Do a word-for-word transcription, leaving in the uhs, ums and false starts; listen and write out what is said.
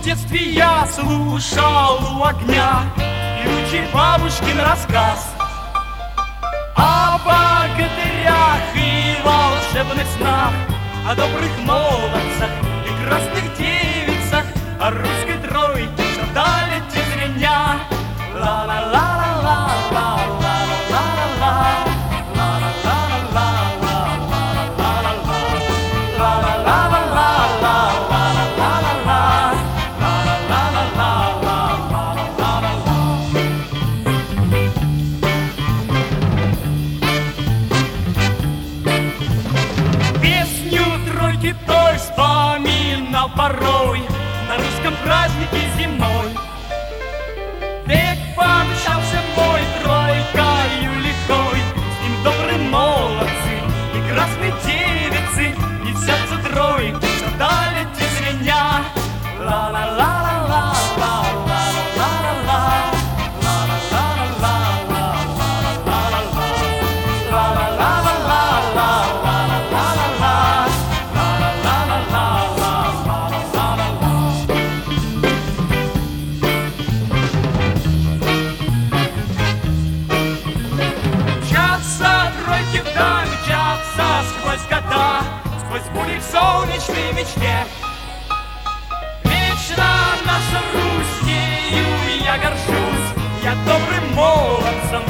детстве я слушал у огня певучий бабушкин рассказ о богатырях и волшебных снах, о добрых молодцах и красных девицах, о русской тройке, что вдали зрения. Той вспоминал порой на русском празднике зимой. Век помчался мой тройкою лихой, с ним добрые молодцы и красные девицы, и сердце тройки, что дали звеня. Ла-ла-ла-ла-ла, ла-ла-ла-ла-ла. Сквозь года, сквозь бури в солнечной мечте. Вечно наша Русь, ею я горжусь, я добрым молодцем